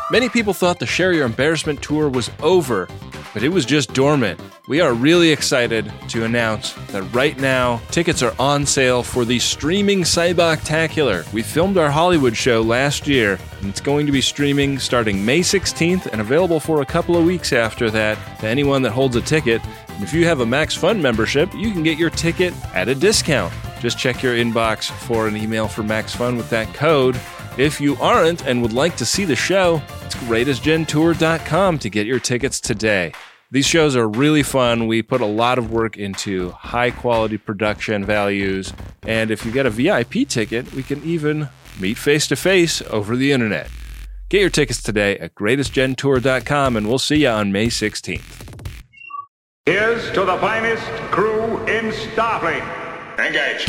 Many people thought the Share Your Embarrassment tour was over, but it was just dormant. We are really excited to announce that right now, tickets are on sale for the streaming Cyboctacular. We filmed our Hollywood show last year, and it's going to be streaming starting May 16th and available for a couple of weeks after that to anyone that holds a ticket. And if you have a Max Fun membership, you can get your ticket at a discount. Just check your inbox for an email for Max Fun with that code. If you aren't and would like to see the show, it's greatestgentour.com to get your tickets today. These shows are really fun. We put a lot of work into high-quality production values, and if you get a VIP ticket, we can even meet face-to-face over the internet. Get your tickets today at greatestgentour.com, and we'll see you on May 16th. Here's to the finest crew in Starfleet. Engage.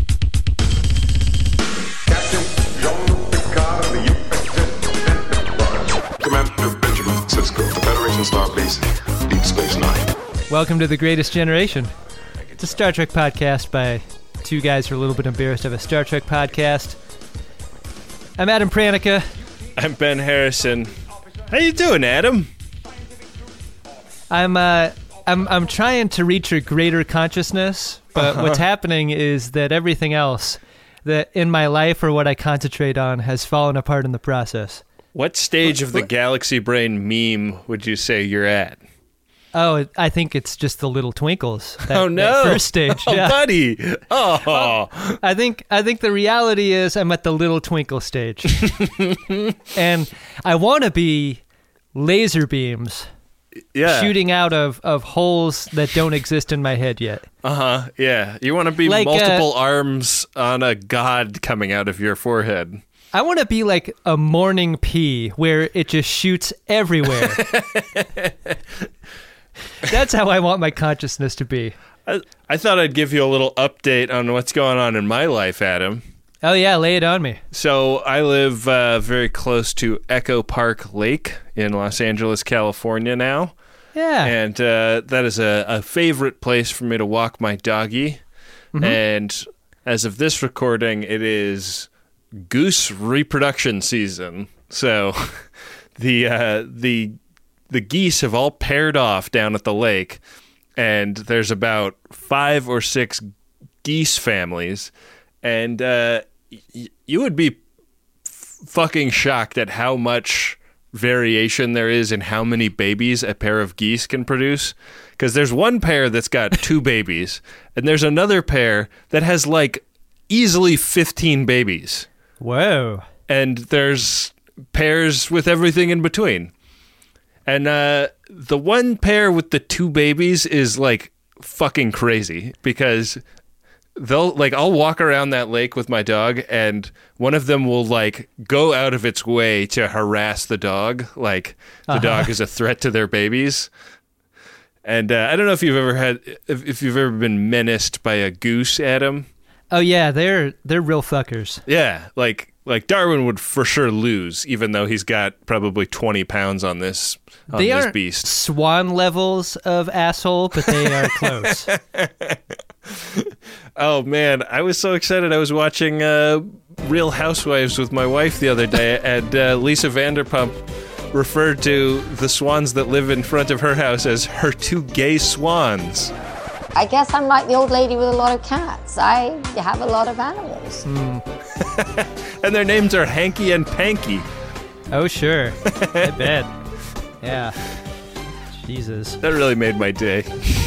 Captain Jean-Luc Picard of the USS Enterprise. Commander Benjamin Sisko, the Federation Starbase, Deep Space Nine. Welcome to The Greatest Generation. It's a Star Trek podcast by two guys who are a little bit embarrassed to have a Star Trek podcast. I'm Adam Pranica. I'm Ben Harrison. How you doing, Adam? I'm trying to reach a greater consciousness, but what's happening is that everything else that in my life or what I concentrate on has fallen apart in the process. What stage of the Galaxy Brain meme would you say you're at? Oh, I think it's just the little twinkles. That first stage. Oh, yeah. buddy. Oh. I think the reality is I'm at the little twinkle stage. And I want to be laser beams. Yeah. Shooting out of holes that don't exist in my head yet. Yeah. You want to be like, multiple arms on a god coming out of your forehead. I want to be like a morning pea where it just shoots everywhere. That's how I want my consciousness to be. I thought I'd give you a little update on what's going on in my life, Adam. Oh, yeah, lay it on me. So I live very close to Echo Park Lake in Los Angeles, California now. Yeah. And that is a favorite place for me to walk my doggy. Mm-hmm. And as of this recording, it is goose reproduction season. So the geese have all paired off down at the lake, and there's about 5 or 6 geese families. And you would be fucking shocked at how much variation there is in how many babies a pair of geese can produce. Because there's one pair that's got 2 babies, and there's another pair that has like easily 15 babies. Whoa. And there's pairs with everything in between. And the one pair with the 2 babies is like fucking crazy because I'll walk around that lake with my dog, and one of them will like go out of its way to harass the dog, like the dog is a threat to their babies. And I don't know if you've ever been menaced by a goose, Adam. Oh yeah, they're real fuckers. Yeah, like Darwin would for sure lose, even though he's got probably 20 pounds on this aren't beast. Swan levels of asshole, but they are close. Oh man, I was so excited. I was watching Real Housewives with my wife the other day, and Lisa Vanderpump referred to the swans that live in front of her house as her 2 gay swans. I guess I'm like the old lady with a lot of cats. I have a lot of animals. And their names are Hanky and Panky. Oh, sure. I bet. Yeah. Jesus. That really made my day.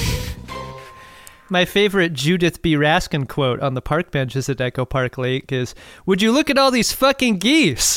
My favorite Judith B. Raskin quote on the park benches at Echo Park Lake is, "Would you look at all these fucking geese?"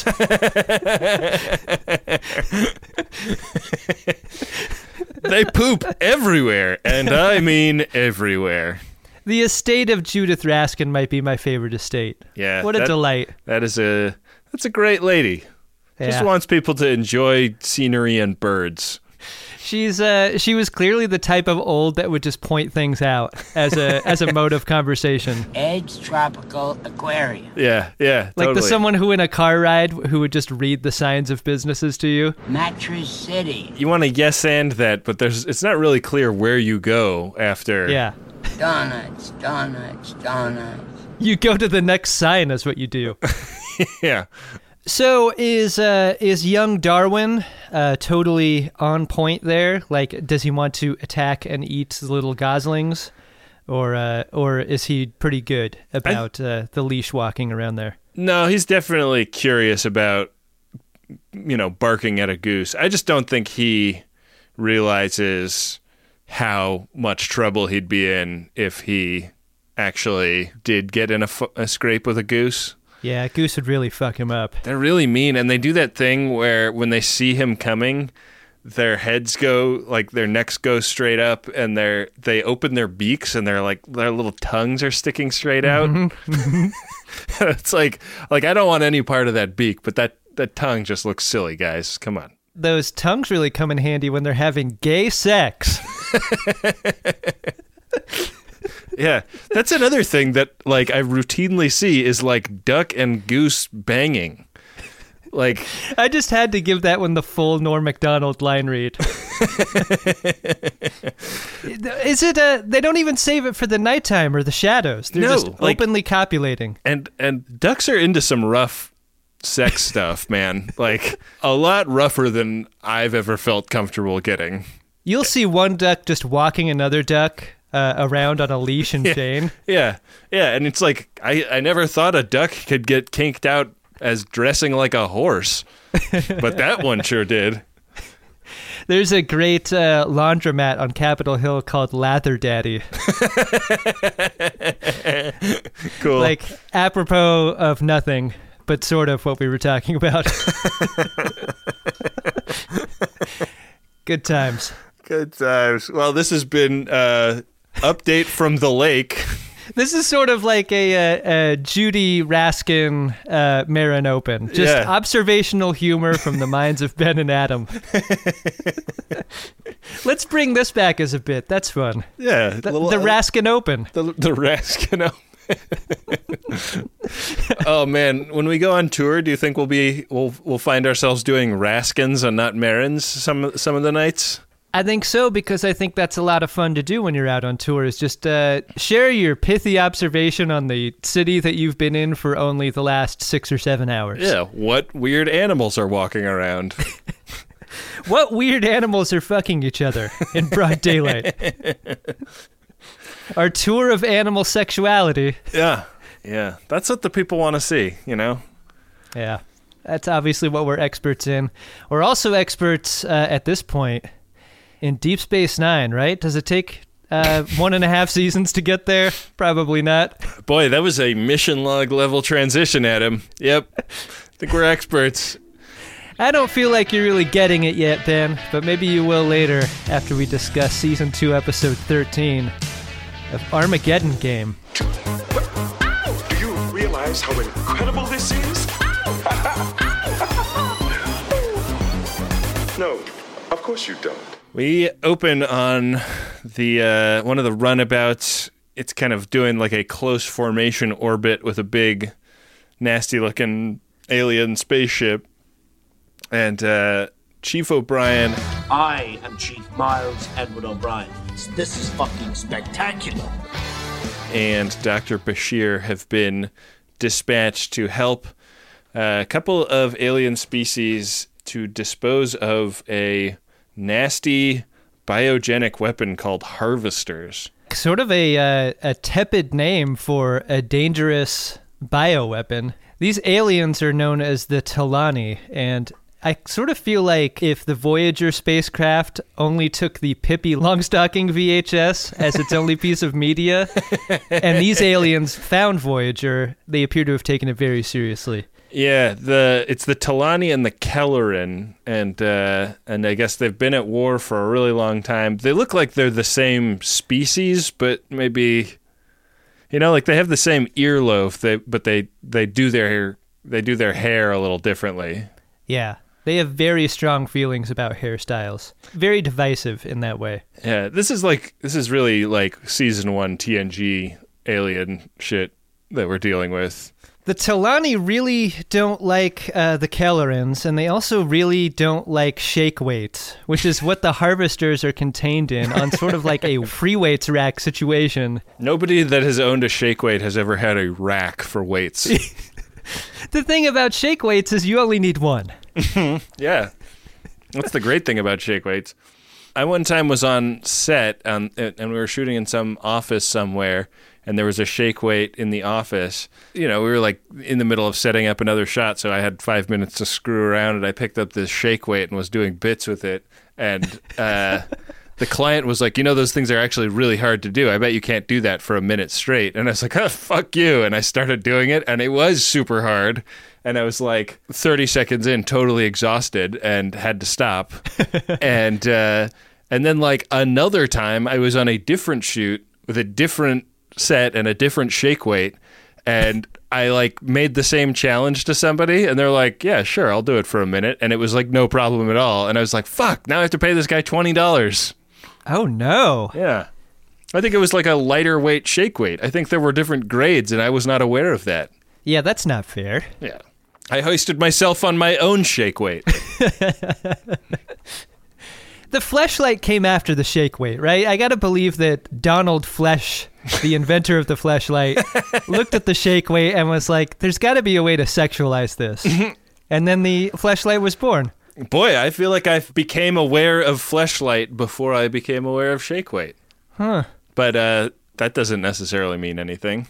They poop everywhere, and I mean everywhere. The estate of Judith Raskin might be my favorite estate. Yeah. What a delight. That's a great lady. Yeah. Just wants people to enjoy scenery and birds. She was clearly the type of old that would just point things out as a mode of conversation. Edge Tropical Aquarium. Yeah, like totally. someone who in a car ride who would just read the signs of businesses to you. Mattress City. You want to yes and that, but it's not really clear where you go after. Yeah. Donuts. You go to the next sign is what you do. Yeah. So is young Darwin totally on point there? Like, does he want to attack and eat the little goslings, or is he pretty good about the leash walking around there? No, he's definitely curious about, barking at a goose. I just don't think he realizes how much trouble he'd be in if he actually did get in a scrape with a goose. Yeah, goose would really fuck him up. They're really mean, and they do that thing where when they see him coming, their heads go, like their necks go straight up, and they open their beaks, and their little tongues are sticking straight out. Mm-hmm. It's like I don't want any part of that beak, but that tongue just looks silly, guys. Come on. Those tongues really come in handy when they're having gay sex. Yeah, that's another thing that I routinely see is duck and goose banging. I just had to give that one the full Norm Macdonald line read. Is it they don't even save it for the nighttime or the shadows. They're just openly copulating. And ducks are into some rough sex stuff, man. A lot rougher than I've ever felt comfortable getting. You'll see one duck just walking another duck around on a leash and chain. Yeah, and it's I never thought a duck could get kinked out as dressing like a horse, but that one sure did. There's a great laundromat on Capitol Hill called Lather Daddy. Cool. Apropos of nothing, but sort of what we were talking about. Good times. Good times. Well, this has been update from the lake. This is sort of like a Judy Raskin Marin Open. Just observational humor from the minds of Ben and Adam. Let's bring this back as a bit. That's fun. Yeah. The Raskin Open. The Raskin Open. Oh man, when we go on tour, do you think we'll find ourselves doing Raskins and not Marins some of the nights? I think so, because I think that's a lot of fun to do when you're out on tour, is just share your pithy observation on the city that you've been in for only the last 6 or 7 hours. Yeah, what weird animals are walking around? What weird animals are fucking each other in broad daylight? Our tour of animal sexuality. Yeah, that's what the people want to see, Yeah, that's obviously what we're experts in. We're also experts at this point in Deep Space Nine, right? Does it take 1.5 seasons to get there? Probably not. Boy, that was a mission log level transition, Adam. Yep. I think we're experts. I don't feel like you're really getting it yet, Ben, but maybe you will later after we discuss Season 2, Episode 13 of Armageddon Game. Do you realize how incredible this is? No, of course you don't. We open on the one of the runabouts. It's kind of doing a close formation orbit with a big, nasty-looking alien spaceship. And Chief O'Brien... I am Chief Miles Edward O'Brien. This is fucking spectacular. And Dr. Bashir have been dispatched to help a couple of alien species to dispose of a nasty biogenic weapon called harvesters. Sort of a tepid name for a dangerous bioweapon. These aliens are known as the Talani, and I sort of feel like if the Voyager spacecraft only took the Pippi Longstocking VHS as its only piece of media, and these aliens found Voyager, they appear to have taken it very seriously. Yeah, it's the Talani and the Kelleran, and I guess they've been at war for a really long time. They look like they're the same species, but maybe, they have the same earlobe, but they do their hair a little differently. Yeah, they have very strong feelings about hairstyles. Very divisive in that way. Yeah, this is really like season 1 TNG alien shit that we're dealing with. The Talani really don't like the Kellerans, and they also really don't like shake weights, which is what the harvesters are contained in, on sort of like a free weights rack situation. Nobody that has owned a shake weight has ever had a rack for weights. The thing about shake weights is you only need one. Yeah. That's the great thing about shake weights. I one time was on set and we were shooting in some office somewhere, and there was a shake weight in the office. You know, we were like in the middle of setting up another shot, so I had 5 minutes to screw around, and I picked up this shake weight and was doing bits with it. And the client was like, those things are actually really hard to do. I bet you can't do that for a minute straight. And I was like, oh, fuck you. And I started doing it, and it was super hard. And I was like 30 seconds in, totally exhausted, and had to stop. And then like another time, I was on a different shoot with a different set and a different shake weight, and I like made the same challenge to somebody, and they're like, yeah, sure, I'll do it for a minute. And it was like no problem at all. And I was like, fuck, now I have to pay this guy $20. Oh, no. Yeah. I think it was like a lighter weight shake weight. I think there were different grades, and I was not aware of that. Yeah, that's not fair. Yeah. I hoisted myself on my own shake weight. The fleshlight came after the shake weight, right? I gotta believe that Donald Flesh, the inventor of the fleshlight, looked at the shake weight and was like, there's gotta be a way to sexualize this. And then the fleshlight was born. Boy, I feel like I became aware of fleshlight before I became aware of shake weight. Huh. But that doesn't necessarily mean anything.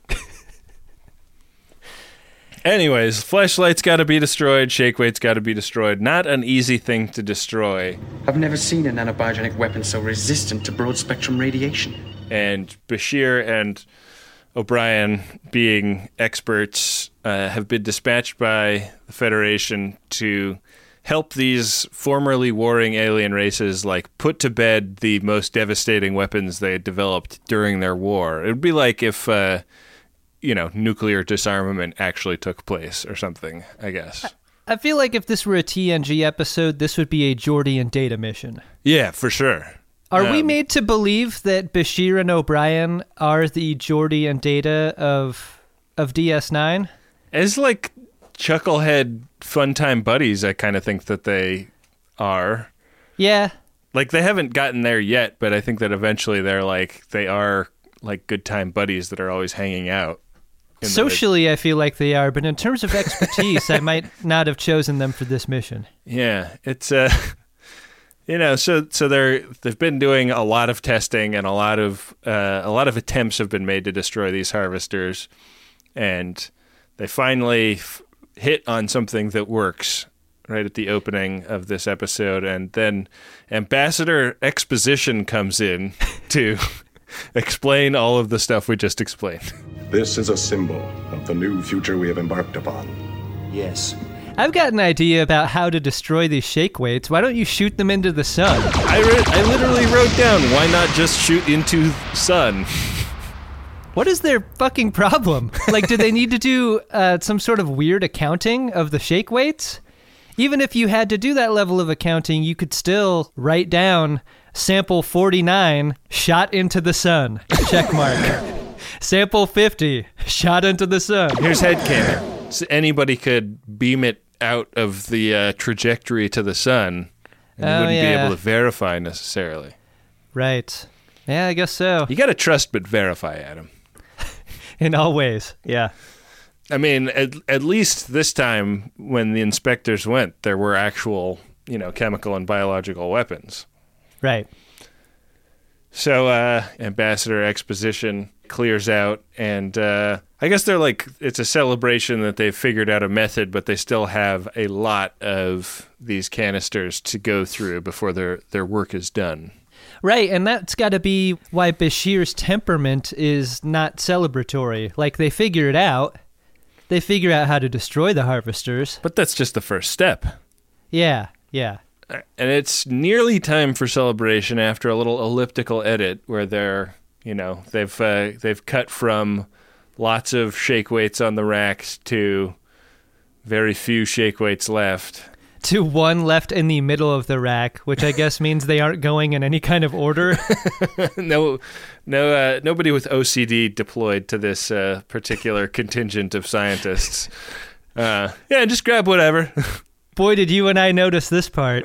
Anyways, fleshlight's got to be destroyed, shake weight's got to be destroyed. Not an easy thing to destroy. I've never seen a nanobiogenic weapon so resistant to broad-spectrum radiation. And Bashir and O'Brien, being experts, have been dispatched by the Federation to help these formerly warring alien races, like, put to bed the most devastating weapons they had developed during their war. It would be like if nuclear disarmament actually took place or something, I guess. I feel like if this were a TNG episode, this would be a Geordi and Data mission. Yeah, for sure. Are we made to believe that Bashir and O'Brien are the Geordi and Data of DS9? As like chucklehead fun time buddies, I kind of think that they are. Yeah. Like, they haven't gotten there yet, but I think that eventually they are like good time buddies that are always hanging out. Socially, I feel like they are, but in terms of expertise, I might not have chosen them for this mission. Yeah, it's so they've been doing a lot of testing, and a lot of attempts have been made to destroy these harvesters, and they finally hit on something that works right at the opening of this episode, and then Ambassador Exposition comes in to explain all of the stuff we just explained. This is a symbol of the new future we have embarked upon. Yes. I've got an idea about how to destroy these shake weights. Why don't you shoot them into the sun? I literally wrote down, why not just shoot into sun? What is their fucking problem? Like, do they need to do some sort of weird accounting of the shake weights? Even if you had to do that level of accounting, you could still write down sample 49, shot into the sun, check mark. Sample 50, shot into the sun. Here's headcanon. So anybody could beam it out of the trajectory to the sun, and you wouldn't be able to verify necessarily. Right. Yeah, I guess so. You got to trust but verify, Adam. In all ways, yeah. I mean, at least this time when the inspectors went, there were actual, chemical and biological weapons. Right. So Ambassador Exposition clears out, and I guess they're like, it's a celebration that they've figured out a method, but they still have a lot of these canisters to go through before their work is done. Right, and that's got to be why Bashir's temperament is not celebratory. Like, they figure it out. They figure out how to destroy the harvesters. But that's just the first step. Yeah, yeah. And it's nearly time for celebration after a little elliptical edit where they've cut from lots of shake weights on the racks to very few shake weights left. To one left in the middle of the rack, which I guess means they aren't going in any kind of order. No, nobody with OCD deployed to this particular contingent of scientists. Just grab whatever. Boy, did you and I notice this part.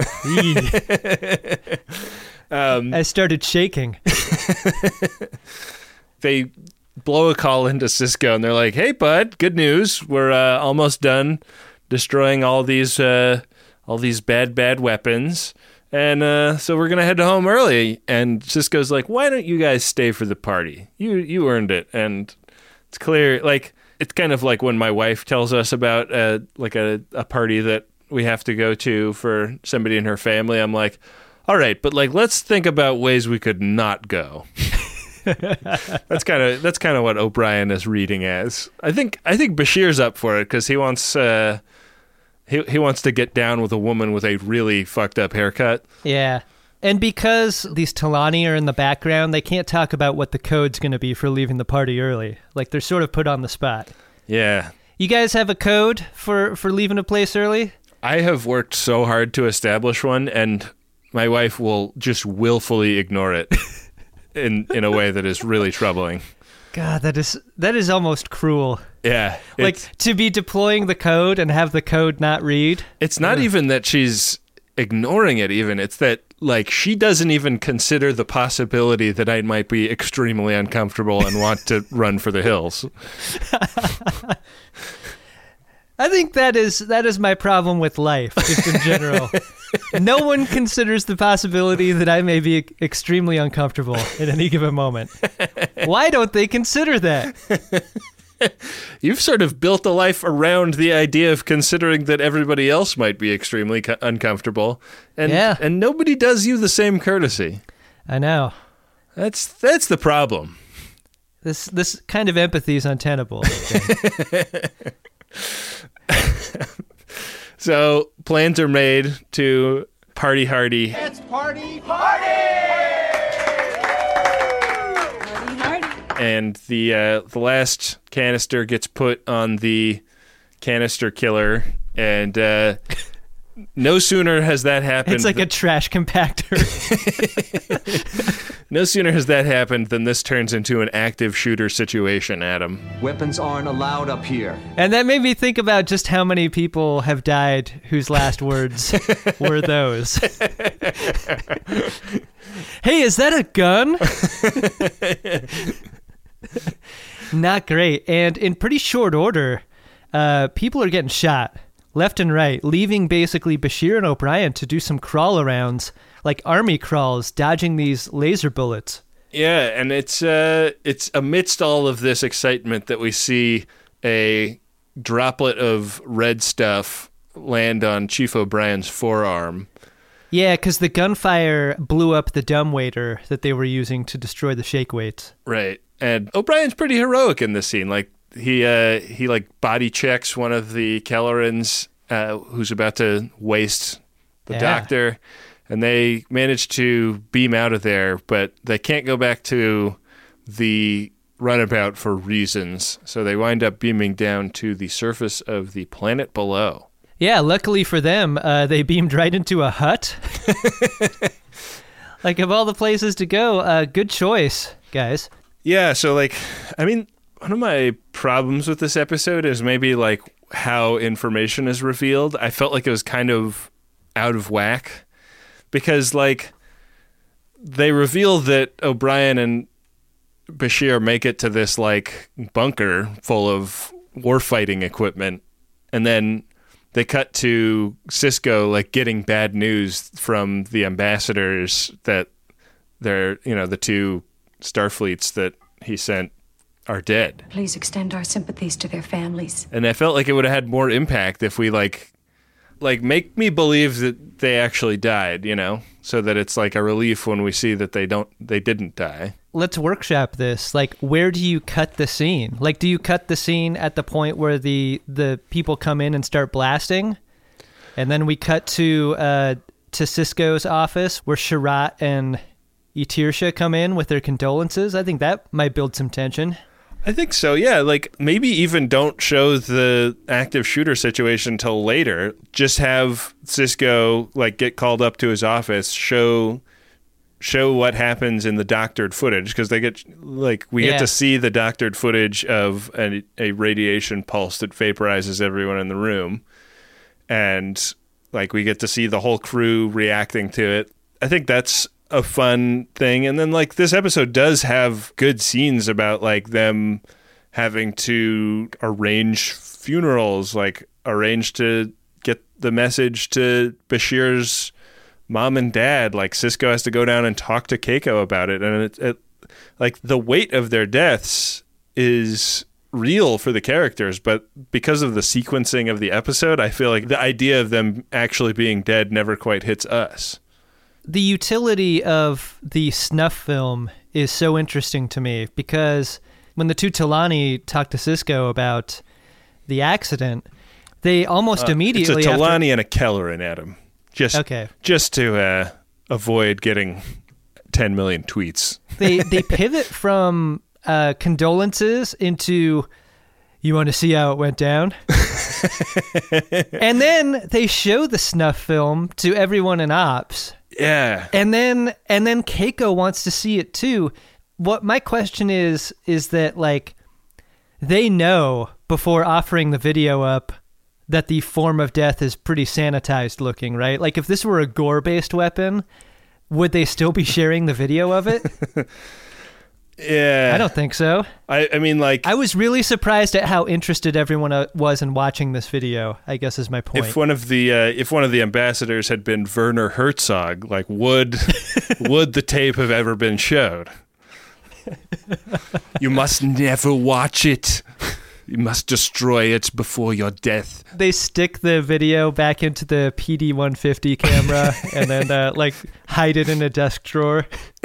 I started shaking. They blow a call into Sisko, and they're like, "Hey, bud, good news. We're almost done destroying all these bad weapons, and so we're gonna head home early." And Sisko's like, "Why don't you guys stay for the party? You earned it." And it's clear, like, it's kind of like when my wife tells us about a party that we have to go to for somebody in her family. I'm like, all right, but like, let's think about ways we could not go. That's kind of what O'Brien is reading as. I think Bashir's up for it because he wants he wants to get down with a woman with a really fucked up haircut. Yeah. And because these Talani are in the background, they can't talk about what the code's going to be for leaving the party early. Like, they're sort of put on the spot. Yeah. You guys have a code for leaving a place early? I have worked so hard to establish one, and my wife will just willfully ignore it in a way that is really troubling. God, that is almost cruel. Yeah. Like, to be deploying the code and have the code not read. It's not even that she's ignoring it even. It's that, like, she doesn't even consider the possibility that I might be extremely uncomfortable and want to run for the hills. I think that is my problem with life, just in general. No one considers the possibility that I may be extremely uncomfortable at any given moment. Why don't they consider that? You've sort of built a life around the idea of considering that everybody else might be extremely uncomfortable, and nobody does you the same courtesy. I know. That's the problem. This kind of empathy is untenable. So plans are made to party hardy. It's party! And the last canister gets put on the canister killer, and no sooner has that happened. It's like a trash compactor. No sooner has that happened than this turns into an active shooter situation, Adam. Weapons aren't allowed up here. And that made me think about just how many people have died whose last words were those. Hey, is that a gun? Not great. And in pretty short order, people are getting shot left and right, leaving basically Bashir and O'Brien to do some crawl-arounds, like army crawls, dodging these laser bullets. Yeah, and it's amidst all of this excitement that we see a droplet of red stuff land on Chief O'Brien's forearm. Yeah, because the gunfire blew up the dumbwaiter that they were using to destroy the shake weights. Right. And O'Brien's pretty heroic in this scene. Like, he like body checks one of the Kellorans who's about to waste the doctor, and they manage to beam out of there, but they can't go back to the runabout for reasons. So they wind up beaming down to the surface of the planet below. Yeah, luckily for them, they beamed right into a hut. Like, of all the places to go, good choice, guys. Yeah, so, like, I mean, one of my problems with this episode is maybe, like, how information is revealed. I felt like it was kind of out of whack because, like, they reveal that O'Brien and Bashir make it to this, like, bunker full of warfighting equipment, and then they cut to Sisko, like, getting bad news from the ambassadors that they're, you know, the two Starfleets that he sent are dead. Please extend our sympathies to their families. And I felt like it would have had more impact if we like make me believe that they actually died, you know, so that it's like a relief when we see that they didn't die. Let's workshop this. Like, where do you cut the scene? Like, do you cut the scene at the point where the people come in and start blasting? And then we cut to Sisko's office where Sherratt and Etirsha come in with their condolences. I think that might build some tension. I think so, yeah. Like, maybe even don't show the active shooter situation till later. Just have Sisko, like, get called up to his office, show what happens in the doctored footage, because they get, like, we get to see the doctored footage of a radiation pulse that vaporizes everyone in the room. And, like, we get to see the whole crew reacting to it. I think that's a fun thing. And then like this episode does have good scenes about like them having to arrange funerals, like arrange to get the message to Bashir's mom and dad. Like Sisko has to go down and talk to Keiko about it. And it like the weight of their deaths is real for the characters, but because of the sequencing of the episode, I feel like the idea of them actually being dead never quite hits us. The utility of the snuff film is so interesting to me because when the two Talani talk to Sisko about the accident, they almost immediately... It's a Talani and a Kelleran, Adam. Just to avoid getting 10 million tweets. They pivot from condolences into, you want to see how it went down? And then they show the snuff film to everyone in Ops. Yeah. And then Keiko wants to see it too. What my question is that like they know before offering the video up that the form of death is pretty sanitized looking, right? Like if this were a gore-based weapon, would they still be sharing the video of it? Yeah. I don't think so. I mean, like... I was really surprised at how interested everyone was in watching this video, I guess is my point. If one of the ambassadors had been Werner Herzog, like, would the tape have ever been showed? You must never watch it. You must destroy it before your death. They stick the video back into the PD-150 camera and then, like, hide it in a desk drawer.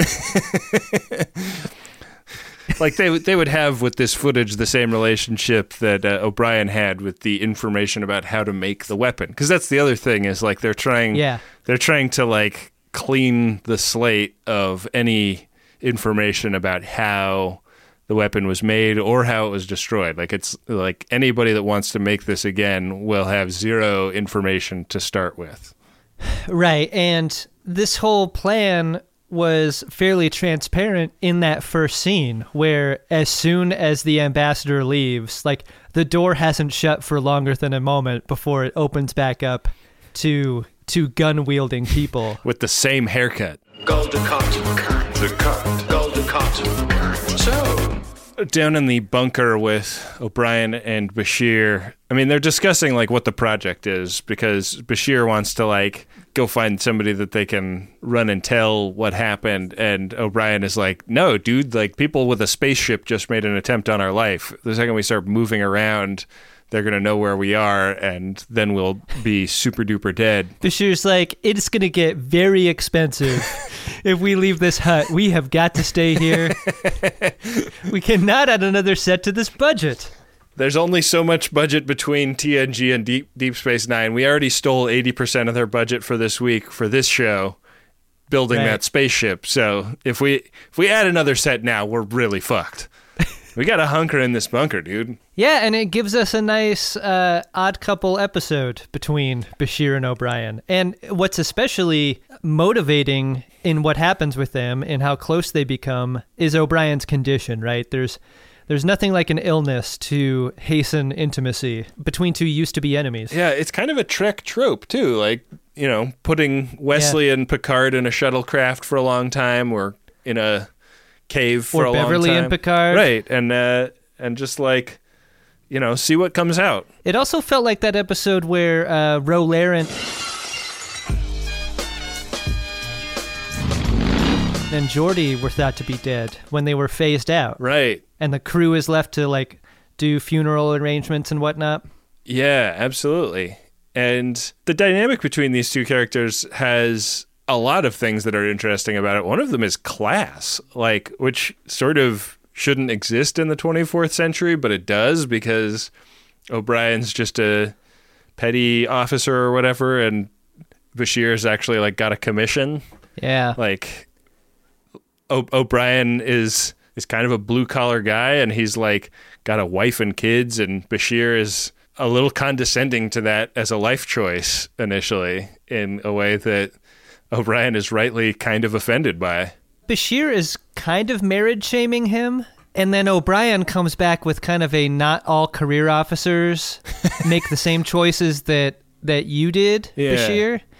Like they would have with this footage the same relationship that O'Brien had with the information about how to make the weapon, because that's the other thing is like they're trying to like clean the slate of any information about how the weapon was made or how it was destroyed. Like it's like anybody that wants to make this again will have zero information to start with. Right, and this whole plan was fairly transparent in that first scene where as soon as the ambassador leaves, like the door hasn't shut for longer than a moment before it opens back up to gun-wielding people. With the same haircut. Golden cotton. The cut. Golden cotton. So... Down in the bunker with O'Brien and Bashir, I mean, they're discussing like what the project is because Bashir wants to like go find somebody that they can run and tell what happened, and O'Brien is like, no, dude, like people with a spaceship just made an attempt on our life. The second we start moving around, they're going to know where we are, and then we'll be super duper dead. Bashir's like, it's going to get very expensive if we leave this hut. We have got to stay here. We cannot add another set to this budget. There's only so much budget between TNG and Deep Space Nine. We already stole 80% of their budget for this week for this show, building that spaceship. So if we add another set now, we're really fucked. We got to hunker in this bunker, dude. Yeah, and it gives us a nice odd couple episode between Bashir and O'Brien. And what's especially motivating in what happens with them and how close they become is O'Brien's condition, right? There's nothing like an illness to hasten intimacy between two used-to-be enemies. Yeah, it's kind of a Trek trope, too. Like, you know, putting Wesley and Picard in a shuttlecraft for a long time or in a cave for a long time. Or Beverly and Picard. Right, and just like, you know, see what comes out. It also felt like that episode where Ro Laren and Geordi were thought to be dead when they were phased out. Right. And the crew is left to like do funeral arrangements and whatnot. Yeah, absolutely. And the dynamic between these two characters has a lot of things that are interesting about it. One of them is class, like, which sort of shouldn't exist in the 24th century, but it does because O'Brien's just a petty officer or whatever, and Bashir's actually like got a commission. Yeah. Like O'Brien is kind of a blue collar guy, and he's like got a wife and kids, and Bashir is a little condescending to that as a life choice initially in a way that O'Brien is rightly kind of offended by. Bashir is kind of marriage shaming him, and then O'Brien comes back with kind of a not all career officers make the same choices that you did, Bashir.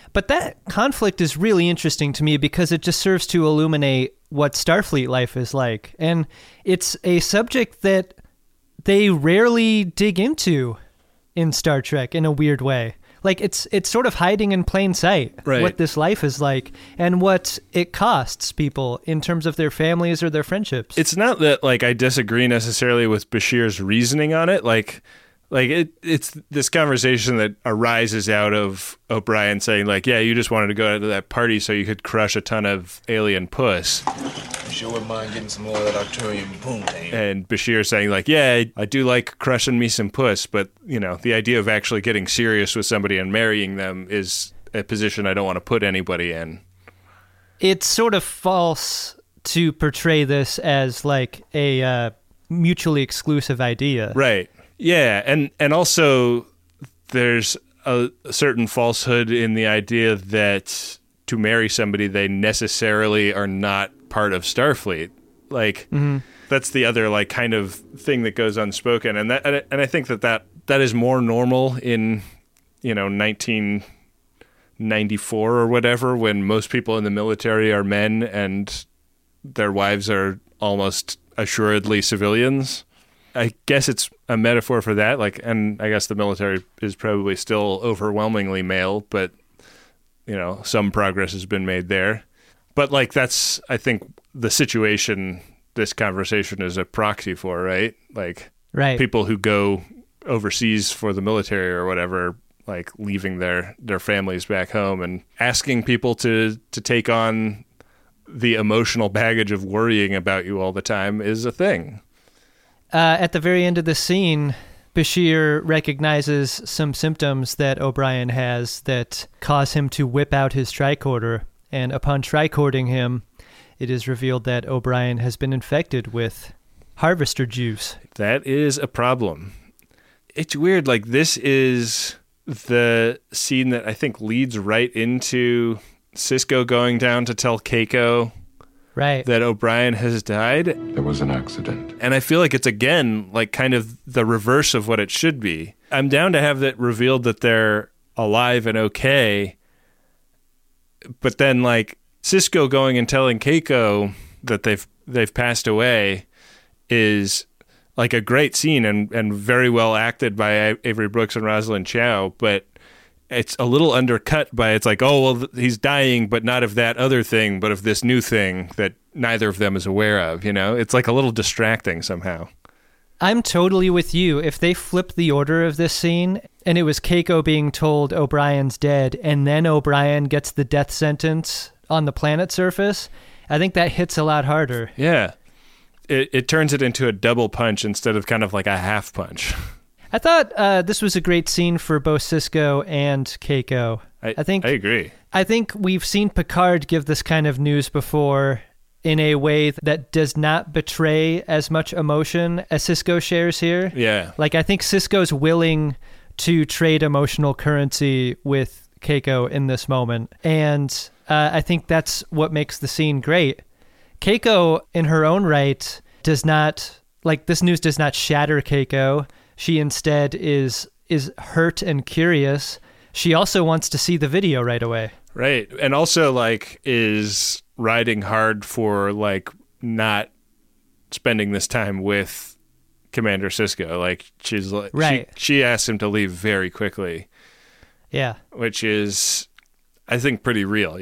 But that conflict is really interesting to me because it just serves to illuminate what Starfleet life is like. And it's a subject that they rarely dig into in Star Trek in a weird way. Like it's sort of hiding in plain sight, right, what this life is like and what it costs people in terms of their families or their friendships. It's not that like I disagree necessarily with Bashir's reasoning on it. It's this conversation that arises out of O'Brien saying like, yeah, you just wanted to go to that party so you could crush a ton of alien puss. You sure wouldn't mind getting some more of that Arcturian poontang. And Bashir saying like, yeah, I do like crushing me some puss, but the idea of actually getting serious with somebody and marrying them is a position I don't want to put anybody in. It's sort of false to portray this as like a mutually exclusive idea. Right. Yeah, and also there's a certain falsehood in the idea that to marry somebody they necessarily are not part of Starfleet. Like that's the other like kind of thing that goes unspoken, and I think that is more normal in 1994 or whatever, when most people in the military are men and their wives are almost assuredly civilians. I guess it's a metaphor for that. And I guess the military is probably still overwhelmingly male, but some progress has been made there. But that's, I think, the situation this conversation is a proxy for, right? Right. People who go overseas for the military or whatever, leaving their families back home and asking people to take on the emotional baggage of worrying about you all the time is a thing. At the very end of the scene, Bashir recognizes some symptoms that O'Brien has that cause him to whip out his tricorder. And upon tricording him, it is revealed that O'Brien has been infected with harvester juice. That is a problem. It's weird. This is the scene that I think leads right into Sisko going down to tell Keiko that O'Brien has died. There was an accident. And I feel like it's, again, kind of the reverse of what it should be. I'm down to have that revealed that they're alive and okay. But then, Sisko going and telling Keiko that they've passed away is, a great scene and very well acted by Avery Brooks and Rosalind Chow. But it's a little undercut by he's dying, but not of that other thing, but of this new thing that neither of them is aware of, It's a little distracting somehow. I'm totally with you. If they flipped the order of this scene and it was Keiko being told O'Brien's dead and then O'Brien gets the death sentence on the planet surface, I think that hits a lot harder. Yeah. It turns it into a double punch instead of kind of like a half punch. I thought this was a great scene for both Sisko and Keiko. I agree. I think we've seen Picard give this kind of news before in a way that does not betray as much emotion as Sisko shares here. Yeah. I think Sisko's willing to trade emotional currency with Keiko in this moment. And I think that's what makes the scene great. Keiko, in her own right, does not, this news does not shatter Keiko. She instead is hurt and curious. She also wants to see the video right away. Right. And also is riding hard for not spending this time with Commander Sisko. She's right. She asked him to leave very quickly. Yeah. Which is, I think, pretty real,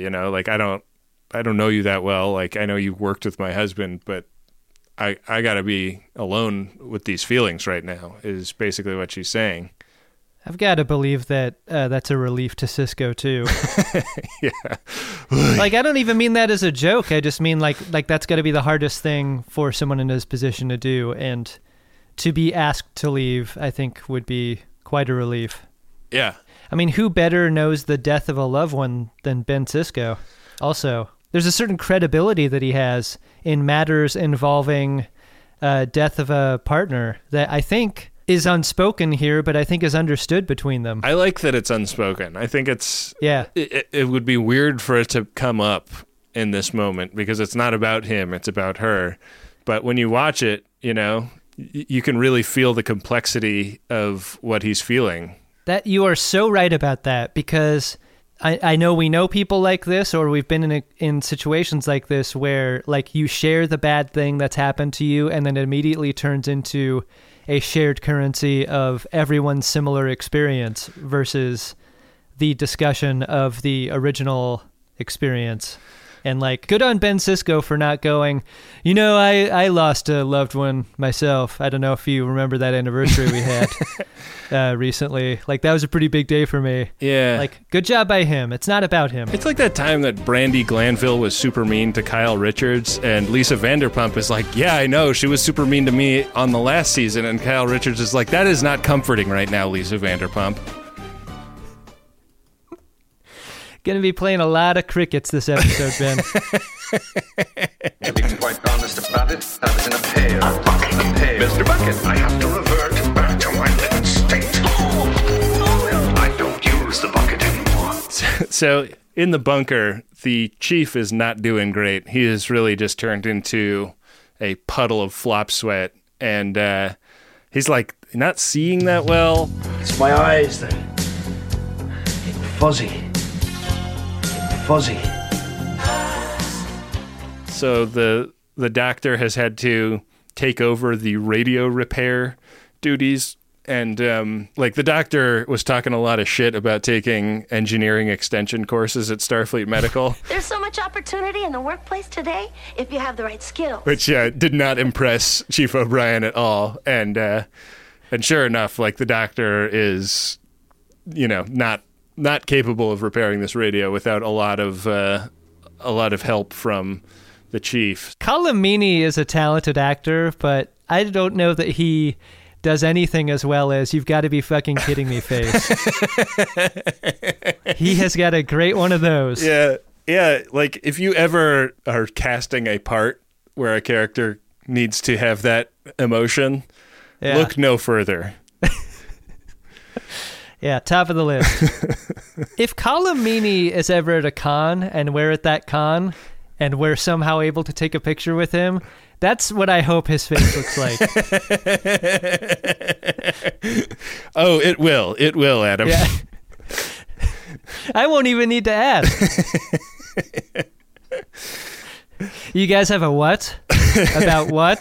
I don't know you that well. I know you worked with my husband, but I got to be alone with these feelings right now, is basically what she's saying. I've got to believe that that's a relief to Sisko, too. Yeah. I don't even mean that as a joke. I just mean, that's got to be the hardest thing for someone in his position to do. And to be asked to leave, I think, would be quite a relief. Yeah. I mean, who better knows the death of a loved one than Ben Sisko? Also, there's a certain credibility that he has in matters involving death of a partner that I think is unspoken here, but I think is understood between them. I like that it's unspoken. I think it's... Yeah. It would be weird for it to come up in this moment because it's not about him, it's about her. But when you watch it, you can really feel the complexity of what he's feeling. That you are so right about that, because I know we know people like this, or we've been in situations like this where like you share the bad thing that's happened to you and then it immediately turns into a shared currency of everyone's similar experience versus the discussion of the original experience. And like, good on Ben Sisko for not going, I lost a loved one myself. I don't know if you remember that anniversary we had recently. Like, that was a pretty big day for me. Yeah. Like, good job by him. It's not about him. It's like that time that Brandi Glanville was super mean to Kyle Richards, and Lisa Vanderpump is like, yeah, I know, she was super mean to me on the last season, and Kyle Richards is like, that is not comforting right now, Lisa Vanderpump. Gonna be playing a lot of crickets this episode, Ben. To be quite honest about it, I was in a pail. Mr. Bucket, I have to revert back to my living state. I don't use the bucket anymore. So, in the bunker, the chief is not doing great. He has really just turned into a puddle of flop sweat, and he's like not seeing that well. It's my eyes that get fuzzy. So the doctor has had to take over the radio repair duties, and like the doctor was talking a lot of shit about taking engineering extension courses at Starfleet Medical. There's so much opportunity in the workplace today if you have the right skills. Which did not impress Chief O'Brien at all, and sure enough, like the doctor is, not capable of repairing this radio without a lot of help from the chief. Colm Meaney is a talented actor, but I don't know that he does anything as well as "you've got to be fucking kidding me" face. He has got a great one of those. Yeah. Like if you ever are casting a part where a character needs to have that emotion, look no further. Yeah, top of the list. If Colm Meaney is ever at a con and we're at that con and we're somehow able to take a picture with him, that's what I hope his face looks like. Oh, it will. It will, Adam. Yeah. I won't even need to ask. You guys have a what? About what?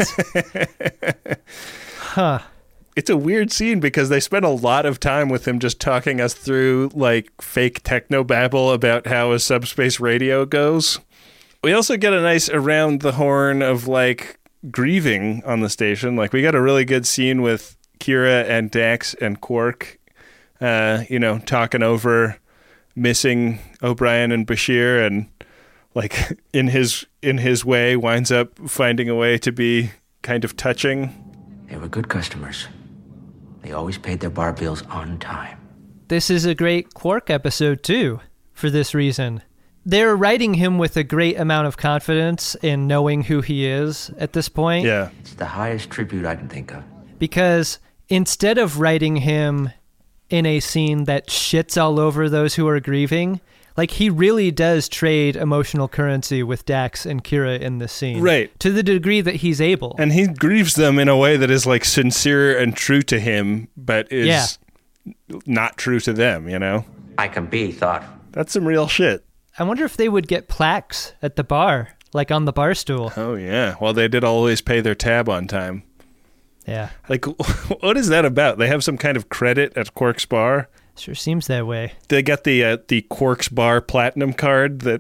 Huh. It's a weird scene because they spent a lot of time with him just talking us through like fake technobabble about how a subspace radio goes. We also get a nice around the horn of like grieving on the station. Like we got a really good scene with Kira and Dax and Quark, talking over missing O'Brien and Bashir, and like in his way winds up finding a way to be kind of touching. They were good customers. They always paid their bar bills on time. This is a great Quark episode, too, for this reason. They're writing him with a great amount of confidence in knowing who he is at this point. Yeah. It's the highest tribute I can think of. Because instead of writing him in a scene that shits all over those who are grieving, like he really does trade emotional currency with Dax and Kira in this scene. Right. To the degree that he's able. And he grieves them in a way that is like sincere and true to him, but is not true to them, I can be thoughtful. That's some real shit. I wonder if they would get plaques at the bar, like on the bar stool. Oh, yeah. Well, they did always pay their tab on time. Yeah. Like, what is that about? They have some kind of credit at Quark's Bar? Sure seems that way. They got the Quark's Bar Platinum card that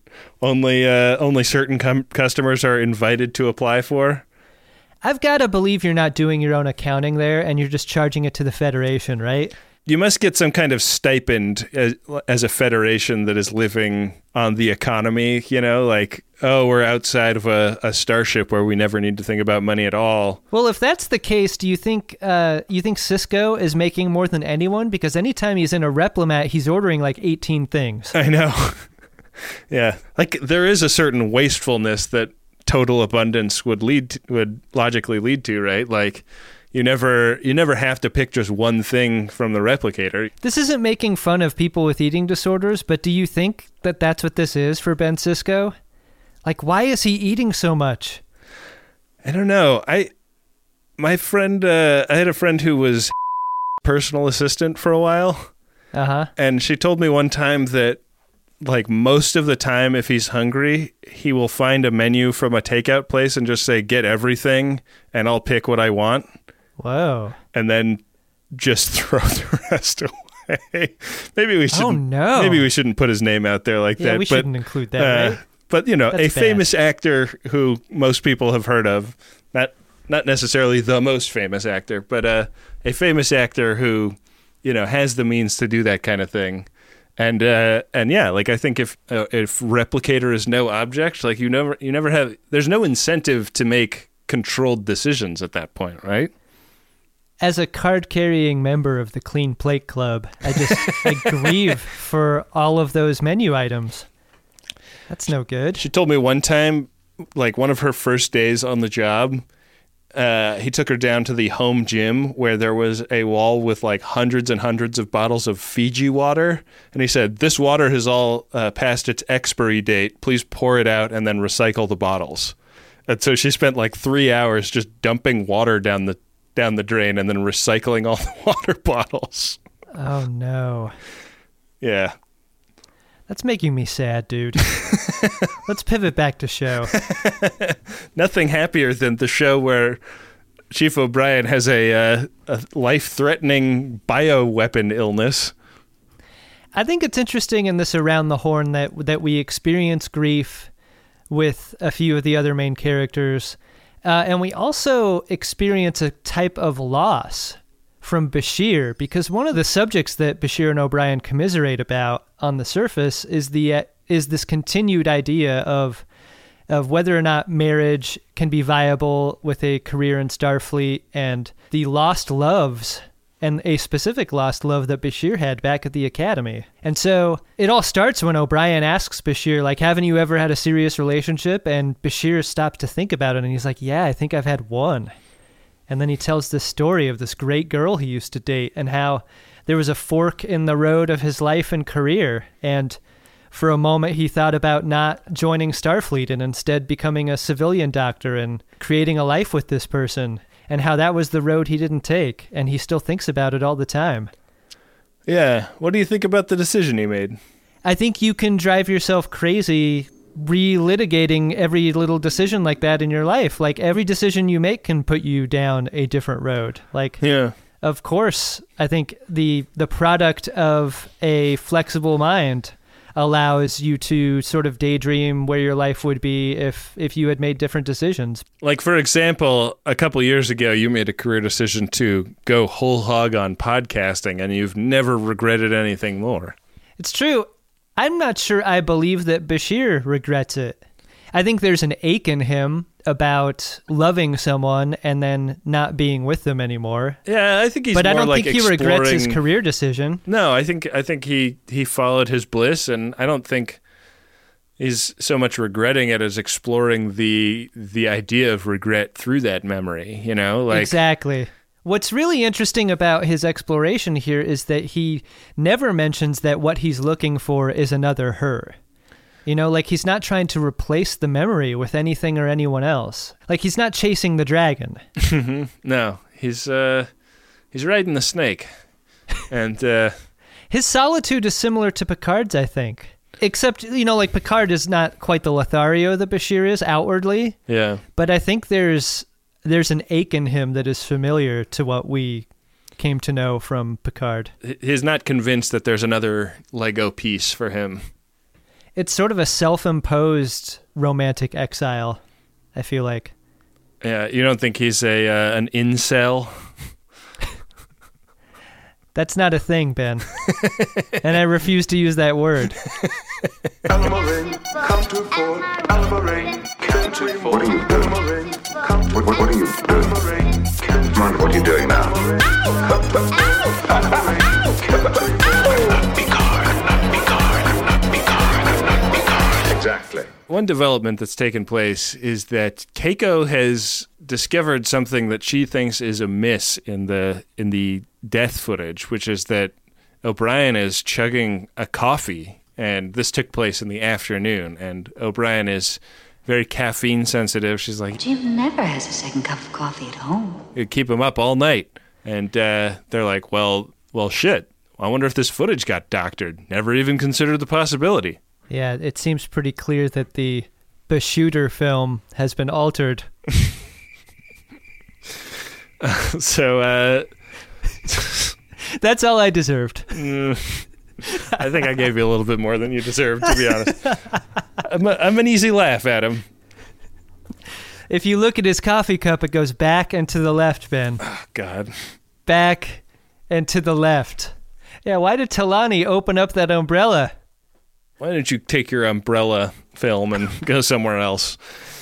only certain customers are invited to apply for. I've got to believe you're not doing your own accounting there and you're just charging it to the Federation, right? You must get some kind of stipend as a Federation that is living on the economy, like, oh, we're outside of a starship where we never need to think about money at all. Well, if that's the case, do you think Sisko is making more than anyone? Because anytime he's in a Replimat, he's ordering like 18 things. I know. Yeah. Like there is a certain wastefulness that total abundance would logically lead to, right? Like you never have to pick just one thing from the replicator. This isn't making fun of people with eating disorders, but do you think that that's what this is for Ben Sisko? Like, why is he eating so much? I don't know. I had a friend who was personal assistant for a while. Uh-huh. And she told me one time that like most of the time, if he's hungry, he will find a menu from a takeout place and just say, get everything and I'll pick what I want. Whoa. And then just throw the rest away. Maybe we shouldn't. Oh, no. Maybe we shouldn't put his name out there like that. Yeah, we shouldn't include that, right? But, you know, That's a bad. famous actor who most people have heard of, not necessarily the most famous actor, but a famous actor who, you know, has the means to do that kind of thing. And yeah, like I think if replicator is no object, like you never have, there's no incentive to make controlled decisions at that point, right? As a card-carrying member of the Clean Plate Club, I grieve for all of those menu items. That's no good. She told me one time, like one of her first days on the job, he took her down to the home gym where there was a wall with like hundreds and hundreds of bottles of Fiji water. And he said, this water has all passed its expiry date. Please pour it out and then recycle the bottles. And so she spent like 3 hours just dumping water down the drain and then recycling all the water bottles. Oh, no. Yeah. That's making me sad, dude. Let's pivot back to show. Nothing happier than the show where Chief O'Brien has a life-threatening bioweapon illness. I think it's interesting in this Around the Horn that we experience grief with a few of the other main characters, and we also experience a type of loss from Bashir, because one of the subjects that Bashir and O'Brien commiserate about on the surface is this continued idea of whether or not marriage can be viable with a career in Starfleet, and the lost loves, and a specific lost love that Bashir had back at the Academy. And so it all starts when O'Brien asks Bashir, like, haven't you ever had a serious relationship? And Bashir stops to think about it, and he's like, yeah, I think I've had one. And then he tells this story of this great girl he used to date and how there was a fork in the road of his life and career. And for a moment, he thought about not joining Starfleet and instead becoming a civilian doctor and creating a life with this person, and how that was the road he didn't take. And he still thinks about it all the time. Yeah. What do you think about the decision he made? I think you can drive yourself crazy relitigating every little decision like that in your life. Like, every decision you make can put you down a different road. Like, yeah. Of course, I think the product of a flexible mind allows you to sort of daydream where your life would be if you had made different decisions. Like, for example, a couple years ago, you made a career decision to go whole hog on podcasting, and you've never regretted anything more. It's true. I'm not sure I believe that Bashir regrets it. I think there's an ache in him about loving someone and then not being with them anymore. Yeah, I think he's but more I don't like think he regrets his career decision. No, I think he followed his bliss, and I don't think he's so much regretting it as exploring the idea of regret through that memory, you know? Like, exactly. What's really interesting about his exploration here is that he never mentions that what he's looking for is another her. You know, like, he's not trying to replace the memory with anything or anyone else. Like, he's not chasing the dragon. No, he's riding the snake. And his solitude is similar to Picard's, I think. Except, you know, like, Picard is not quite the Lothario that Bashir is outwardly. Yeah. But I think there's an ache in him that is familiar to what we came to know from Picard. He's not convinced that there's another Lego piece for him. It's sort of a self-imposed romantic exile, I feel like. Yeah, you don't think he's an incel? That's not a thing, Ben. And I refuse to use that word. Alamarin, come to Fort Alamarin, come to Fort. What are you doing? What are you doing? Commander, what are you doing now? Exactly. One development that's taken place is that Keiko has discovered something that she thinks is amiss in the death footage, which is that O'Brien is chugging a coffee, and this took place in the afternoon, and O'Brien is very caffeine sensitive. She's like, Jim never has a second cup of coffee at home. It'd keep him up all night. And they're like, well, shit. I wonder if this footage got doctored. Never even considered the possibility. Yeah, it seems pretty clear that the Bashooter film has been altered. So, that's all I deserved. I think I gave you a little bit more than you deserved, to be honest. I'm an easy laugh, Adam. If you look at his coffee cup, it goes back and to the left, Ben. Oh, God. Back and to the left. Yeah, why did Talani open up that umbrella? Why didn't you take your umbrella film and go somewhere else?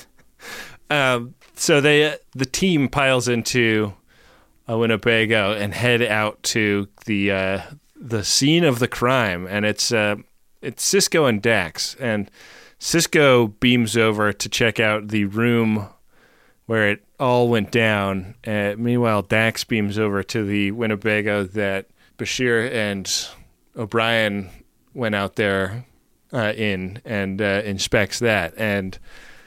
So the team piles into Winnebago and head out to the scene of the crime, and it's Sisko and Dax. And Sisko beams over to check out the room where it all went down. Meanwhile, Dax beams over to the Winnebago that Bashir and O'Brien went out there in and inspects that. And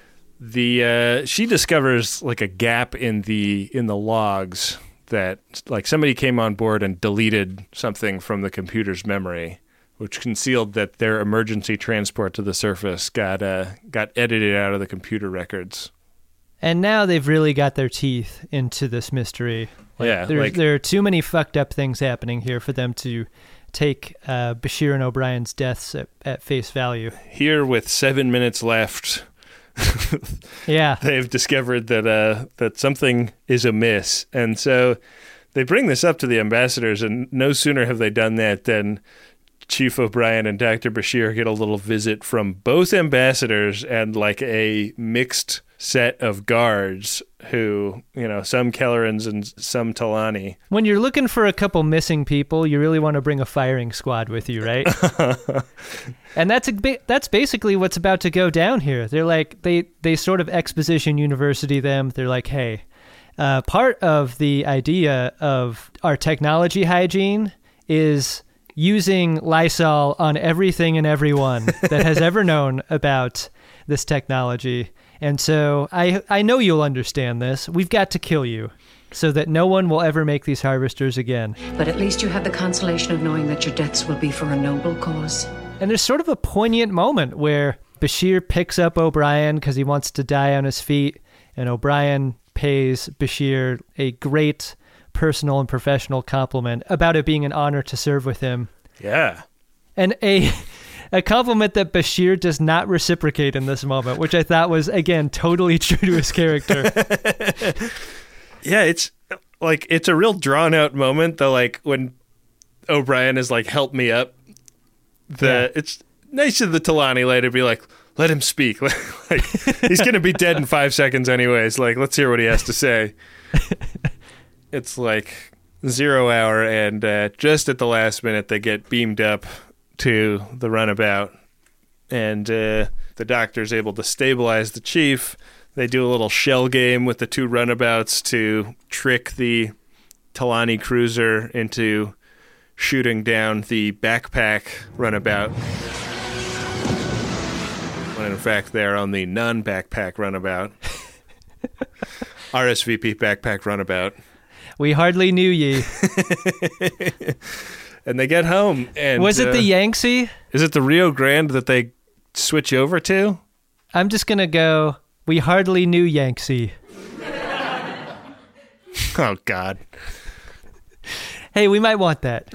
she discovers like a gap in the logs that like somebody came on board and deleted something from the computer's memory, which concealed that their emergency transport to the surface got edited out of the computer records. And now they've really got their teeth into this mystery. There are too many fucked up things happening here for them to take Bashir and O'Brien's deaths at face value. Here, with 7 minutes left, yeah, they've discovered that something is amiss, and so they bring this up to the ambassadors. And no sooner have they done that than Chief O'Brien and Dr. Bashir get a little visit from both ambassadors and like a mixed set of guards who, some Kellerans and some Talani. When you're looking for a couple missing people, you really want to bring a firing squad with you, right? And that's basically what's about to go down here. They're like, they sort of exposition university them. They're like, hey, part of the idea of our technology hygiene is using Lysol on everything and everyone that has ever known about this technology. And so I know you'll understand this. We've got to kill you so that no one will ever make these harvesters again. But at least you have the consolation of knowing that your deaths will be for a noble cause. And there's sort of a poignant moment where Bashir picks up O'Brien because he wants to die on his feet, and O'Brien pays Bashir a great personal and professional compliment about it being an honor to serve with him. Yeah. And a compliment that Bashir does not reciprocate in this moment, which I thought was, again, totally true to his character. Yeah, it's a real drawn out moment, though, like when O'Brien is like, help me up. It's nice of the Talani later to be like, let him speak. Like, he's going to be dead in 5 seconds anyways. Like, let's hear what he has to say. It's like 0 hour, and just at the last minute, they get beamed up to the runabout, and the doctor's able to stabilize the chief. They do a little shell game with the two runabouts to trick the Talani cruiser into shooting down the backpack runabout, when in fact they're on the non-backpack runabout. RSVP backpack runabout. We hardly knew ye. And they get home. And was it the Yangtze? Is it the Rio Grande that they switch over to? I'm just going to go, we hardly knew Yangtze. Oh, God. Hey, we might want that.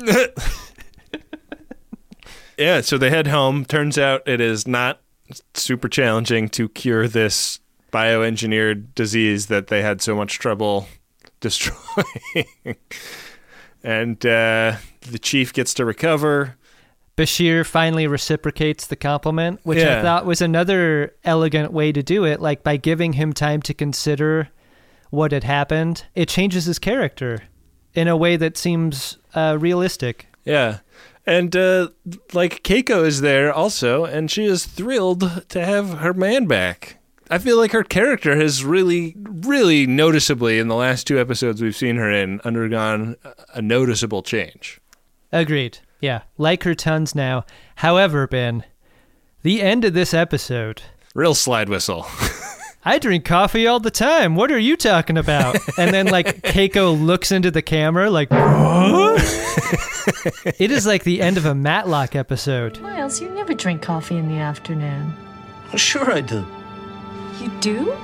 Yeah, so they head home. Turns out it is not super challenging to cure this bioengineered disease that they had so much trouble destroying. And the chief gets to recover. Bashir finally reciprocates the compliment, which I thought was another elegant way to do it. Like, by giving him time to consider what had happened, it changes his character in a way that seems realistic. Yeah. And, Keiko is there also, and she is thrilled to have her man back. I feel like her character has really, really noticeably, in the last 2 episodes we've seen her in, undergone a noticeable change. Agreed. Yeah. Like her tons now. However, Ben, the end of this episode... Real slide whistle. I drink coffee all the time. What are you talking about? And then, like, Keiko looks into the camera like, what? It is like the end of a Matlock episode. Miles, you never drink coffee in the afternoon. Sure I do. You do?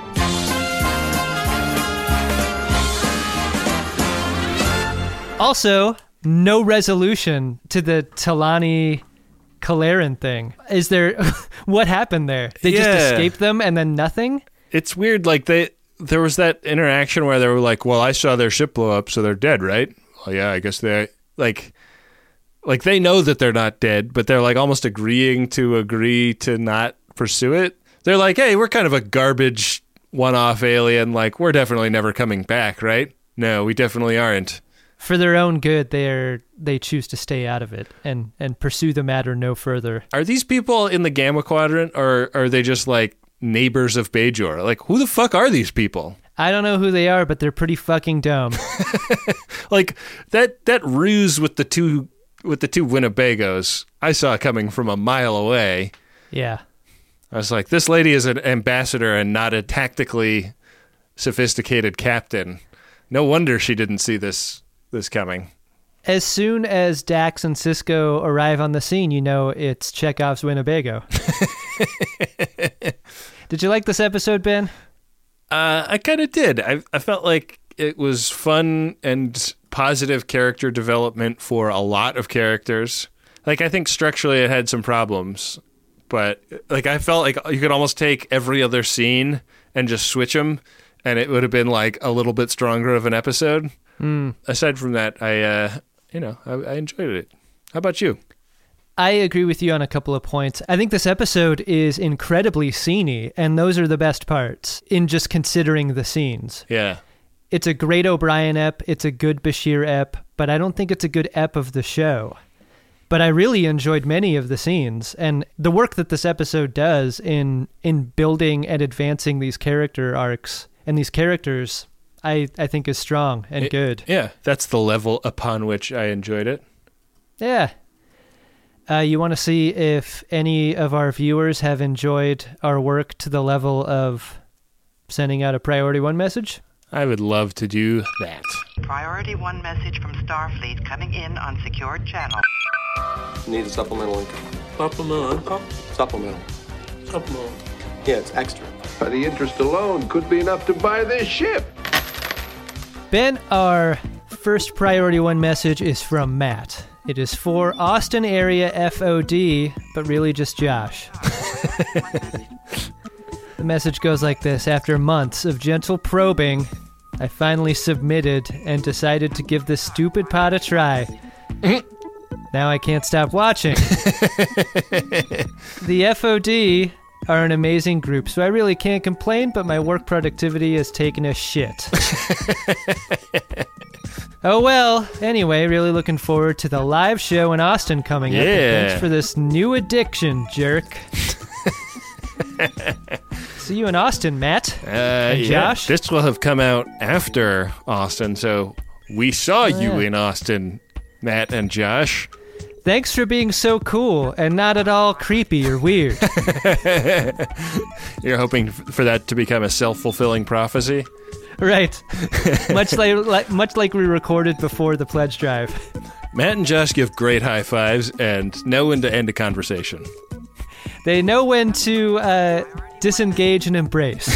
Also, no resolution to the Talani Kalaran thing. Is there... What happened there? They just escaped them and then nothing? It's weird. Like, there was that interaction where they were like, well, I saw their ship blow up, so they're dead, right? Well, yeah, I guess they... Like they know that they're not dead, but they're like almost agree to not pursue it. They're like, hey, we're kind of a garbage one-off alien. Like, we're definitely never coming back, right? No, we definitely aren't. For their own good, they choose to stay out of it and pursue the matter no further. Are these people in the Gamma Quadrant, or are they just like neighbors of Bajor? Like, who the fuck are these people? I don't know who they are, but they're pretty fucking dumb. Like that ruse with the two Winnebagos, I saw coming from a mile away. Yeah. I was like, this lady is an ambassador and not a tactically sophisticated captain. No wonder she didn't see this coming. As soon as Dax and Sisko arrive on the scene, you know it's Chekhov's Winnebago. Did you like this episode, Ben? I kind of did. I felt like it was fun and positive character development for a lot of characters. Like, I think structurally it had some problems, but like I felt like you could almost take every other scene and just switch them, and it would have been like a little bit stronger of an episode. Aside from that, I enjoyed it. How about you? I agree with you on a couple of points. I think this episode is incredibly sceney, and those are the best parts in just considering the scenes. Yeah. It's a great O'Brien ep, it's a good Bashir ep, but I don't think it's a good ep of the show. But I really enjoyed many of the scenes, and the work that this episode does in building and advancing these character arcs and these characters, I think is strong and good. Yeah, that's the level upon which I enjoyed it. Yeah. You want to see if any of our viewers have enjoyed our work to the level of sending out a Priority 1 message? I would love to do that. Priority 1 message from Starfleet coming in on secured channel. Need a supplemental income. Supplemental income? Supplemental. Supplemental. Yeah, it's extra. The interest alone could be enough to buy this ship. Ben, our first Priority 1 message is from Matt. It is for Austin area FOD, but really just Josh. The message goes like this. After months of gentle probing, I finally submitted and decided to give this stupid pod a try. Now I can't stop watching. The FOD are an amazing group, so I really can't complain, but my work productivity has taken a shit. Oh well, anyway, really looking forward to the live show in Austin coming up. Thanks for this new addiction, jerk. See you in Austin, Matt. And Josh? Yeah, this will have come out after Austin, so we saw you in Austin, Matt and Josh. Thanks for being so cool and not at all creepy or weird. You're hoping for that to become a self-fulfilling prophecy? Right. much like we recorded before the pledge drive. Matt and Josh give great high fives and know when to end a conversation. They know when to disengage and embrace.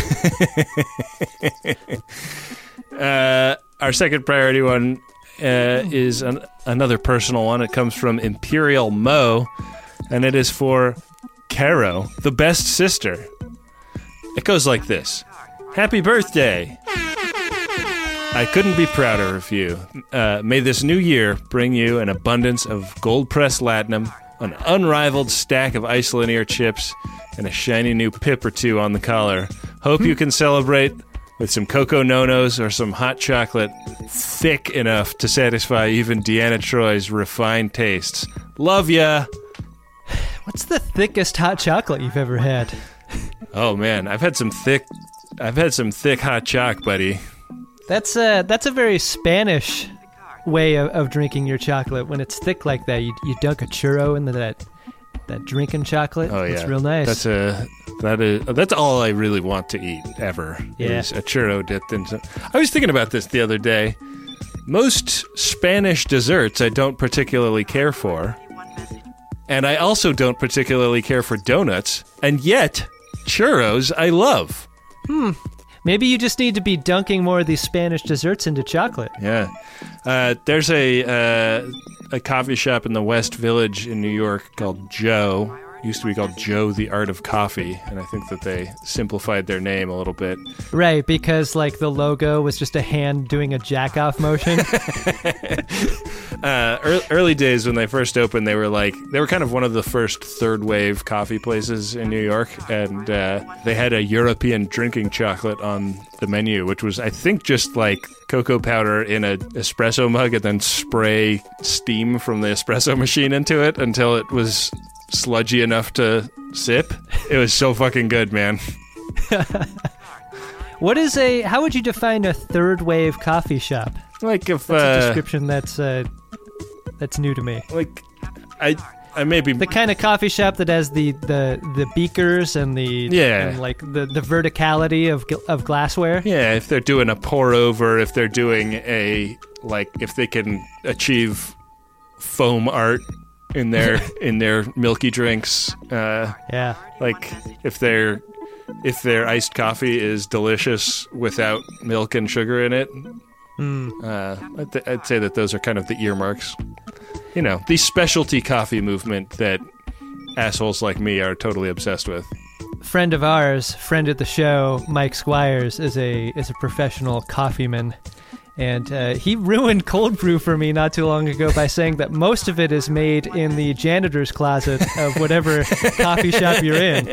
Our second Priority 1 is another personal one. It comes from Imperial Mo, and it is for Caro, the best sister. It goes like this. Happy birthday! I couldn't be prouder of you. May this new year bring you an abundance of gold-pressed latinum, an unrivaled stack of Isolinear chips, and a shiny new pip or two on the collar. Hope you can celebrate with some Cocoa Nonos or some hot chocolate thick enough to satisfy even Deanna Troy's refined tastes. Love ya! What's the thickest hot chocolate you've ever had? Oh man, I've had some thick hot choc, buddy. That's a very Spanish way of drinking your chocolate. When it's thick like that, you dunk a churro into that that drinking chocolate. Oh yeah, it's real nice. That's all I really want to eat ever. Yeah. Is a churro dipped in some. I was thinking about this the other day. Most Spanish desserts I don't particularly care for, and I also don't particularly care for donuts, and yet churros I love. Maybe you just need to be dunking more of these Spanish desserts into chocolate. Yeah. There's a coffee shop in the West Village in New York called Joe. Used to be called Joe the Art of Coffee, and I think that they simplified their name a little bit. Right, because like the logo was just a hand doing a jack-off motion. Early days when they first opened, they were kind of one of the first third wave coffee places in New York, and they had a European drinking chocolate on the menu, which was, I think, just like cocoa powder in an espresso mug and then spray steam from the espresso machine into it until it was sludgy enough to sip. It was so fucking good, man. How would you define a third wave coffee shop? Like if that's a description that's new to me. Like I maybe the kind of coffee shop that has the beakers and and like the verticality of glassware. Yeah, if they're doing a pour over, if they're doing if they can achieve foam art in their milky drinks. Like if their iced coffee is delicious without milk and sugar in it. I'd say that those are kind of the earmarks. You know, the specialty coffee movement that assholes like me are totally obsessed with. Friend of ours, friend of the show, Mike Squires, is a professional coffeeman. And he ruined cold brew for me not too long ago by saying that most of it is made in the janitor's closet of whatever coffee shop you're in.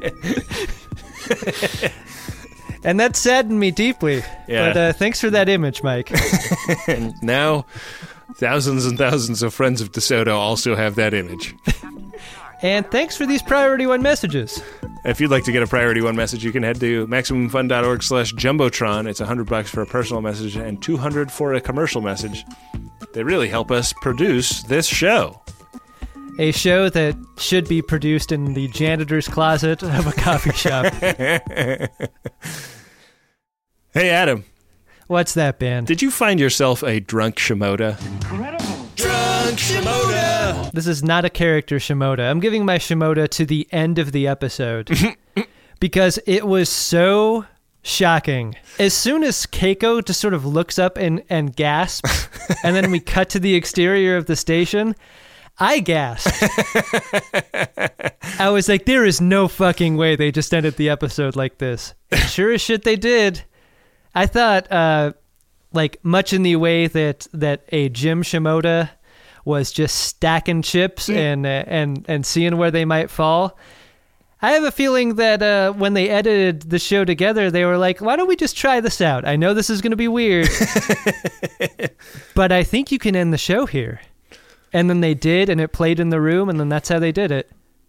And that saddened me deeply. Yeah. But thanks for that image, Mike. And now thousands and thousands of friends of DeSoto also have that image. And thanks for these Priority One messages. If you'd like to get a Priority One message, you can head to MaximumFun.org/Jumbotron. It's $100 for a personal message and $200 for a commercial message. They really help us produce this show. A show that should be produced in the janitor's closet of a coffee shop. Hey, Adam. What's that, Ben? Did you find yourself a drunk Shimoda? Incredible. Drunk Shimoda! This is not a character Shimoda. I'm giving my Shimoda to the end of the episode because it was so shocking. As soon as Keiko just sort of looks up and gasps, and then we cut to the exterior of the station, I gasped. I was like, there is no fucking way they just ended the episode like this. And sure as shit they did. I thought, much in the way that a Jim Shimoda was just stacking chips and seeing where they might fall. I have a feeling that when they edited the show together, they were like, why don't we just try this out? I know this is going to be weird, but I think you can end the show here. And then they did, and it played in the room, and then that's how they did it.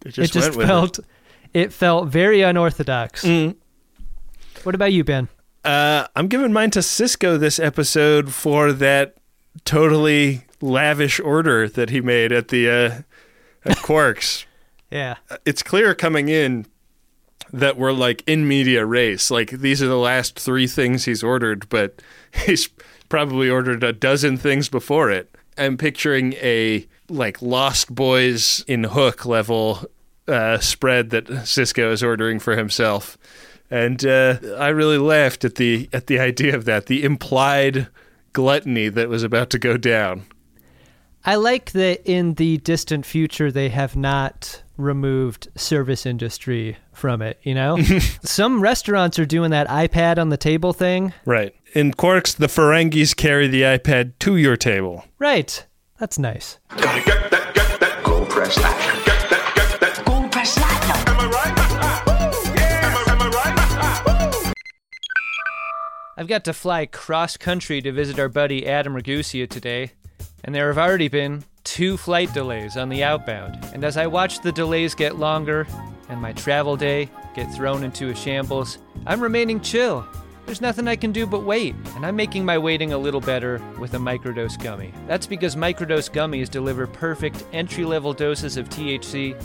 It felt very unorthodox. What about you, Ben? I'm giving mine to Cisco this episode for that totally lavish order that he made at the at Quarks. Yeah. It's clear coming in that we're like in media race. Like these are the last 3 things he's ordered, but he's probably ordered a dozen things before it. I'm picturing a like Lost Boys in Hook level spread that Cisco is ordering for himself. And I really laughed at the idea of that, the implied gluttony that was about to go down. I like that in the distant future they have not removed service industry from it, you know? Some restaurants are doing that iPad on the table thing. Right. In Quarks, the Ferengis carry the iPad to your table. Right. That's nice. Gotta get that gold press platinum. Get that gold press platinum. Am I right? Am I right? I've got to fly cross-country to visit our buddy Adam Ragusia today, and there have already been 2 flight delays on the outbound. And as I watch the delays get longer and my travel day get thrown into a shambles, I'm remaining chill. There's nothing I can do but wait, and I'm making my waiting a little better with a microdose gummy. That's because microdose gummies deliver perfect entry-level doses of THC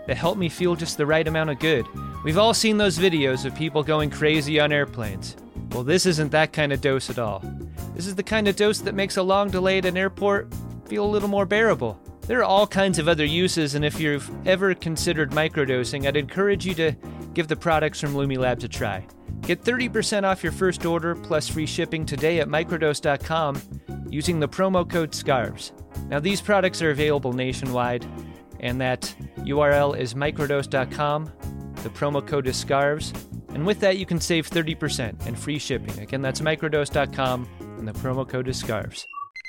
that help me feel just the right amount of good. We've all seen those videos of people going crazy on airplanes. Well, this isn't that kind of dose at all. This is the kind of dose that makes a long delay at an airport feel a little more bearable. There are all kinds of other uses, and if you've ever considered microdosing, I'd encourage you to give the products from Lumi Labs a try. Get 30% off your first order plus free shipping today at microdose.com using the promo code SCARVES. Now, these products are available nationwide, and that URL is microdose.com. The promo code is SCARVES, and with that, you can save 30% and free shipping. Again, that's microdose.com, and the promo code is SCARVES.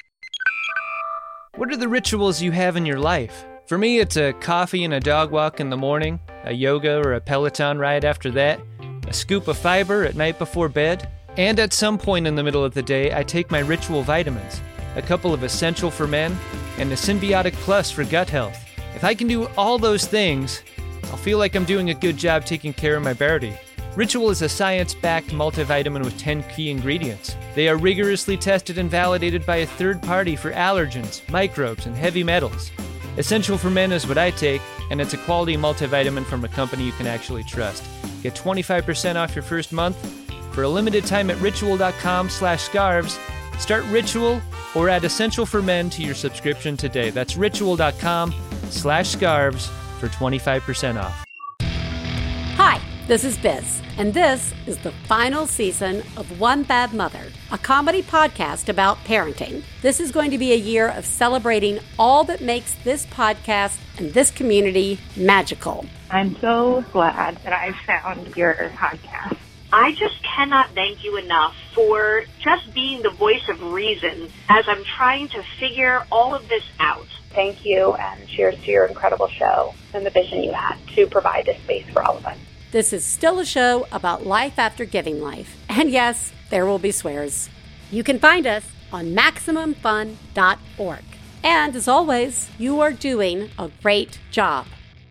What are the rituals you have in your life? For me, it's a coffee and a dog walk in the morning, a yoga or a Peloton ride after that, a scoop of fiber at night before bed, and at some point in the middle of the day, I take my ritual vitamins, a couple of Essential for Men, and a Symbiotic Plus for gut health. If I can do all those things, I'll feel like I'm doing a good job taking care of my body. Ritual is a science-backed multivitamin with 10 key ingredients. They are rigorously tested and validated by a third party for allergens, microbes, and heavy metals. Essential for Men is what I take, and it's a quality multivitamin from a company you can actually trust. Get 25% off your first month for a limited time at ritual.com/scarves. Start Ritual or add Essential for Men to your subscription today. That's ritual.com/scarves for 25% off. Hi, this is Biz, and this is the final season of One Bad Mother, a comedy podcast about parenting. This is going to be a year of celebrating all that makes this podcast and this community magical. I'm so glad that I found your podcast. I just cannot thank you enough for just being the voice of reason as I'm trying to figure all of this out. Thank you, and cheers to your incredible show and the vision you had to provide this space for all of us. This is still a show about life after giving life. And yes, there will be swears. You can find us on MaximumFun.org. And as always, you are doing a great job.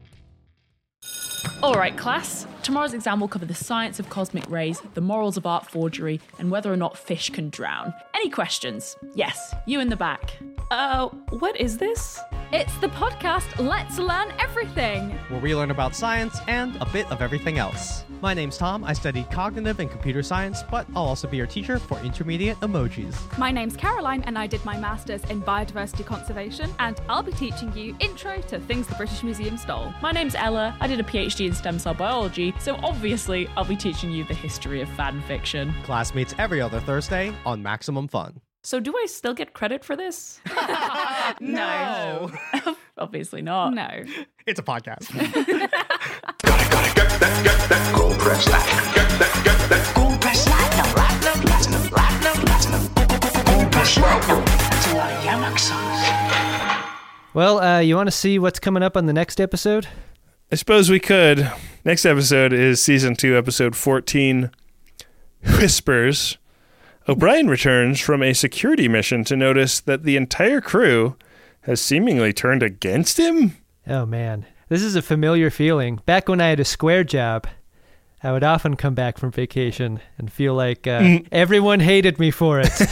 All right, class. Tomorrow's exam will cover the science of cosmic rays, the morals of art forgery, and whether or not fish can drown. Any questions? Yes, you in the back. What is this? It's the podcast Let's Learn Everything, where we learn about science and a bit of everything else. My name's Tom. I study cognitive and computer science, but I'll also be your teacher for intermediate emojis. My name's Caroline, and I did my master's in biodiversity conservation, and I'll be teaching you intro to things the British Museum stole. My name's Ella. I did a PhD in stem cell biology, so obviously I'll be teaching you the history of fan fiction. Class meets every other Thursday on Maximum Fun. So do I still get credit for this? No. Obviously not. No. It's a podcast. Gotta get that, go press that. Get that, go press platinum. Go press platinum. That's a lot of Yamak songs. Well, you want to see what's coming up on the next episode? I suppose we could. Next episode is Season 2, Episode 14, Whispers. O'Brien returns from a security mission to notice that the entire crew has seemingly turned against him. Oh, man. This is a familiar feeling. Back when I had a square job, I would often come back from vacation and feel like everyone hated me for it.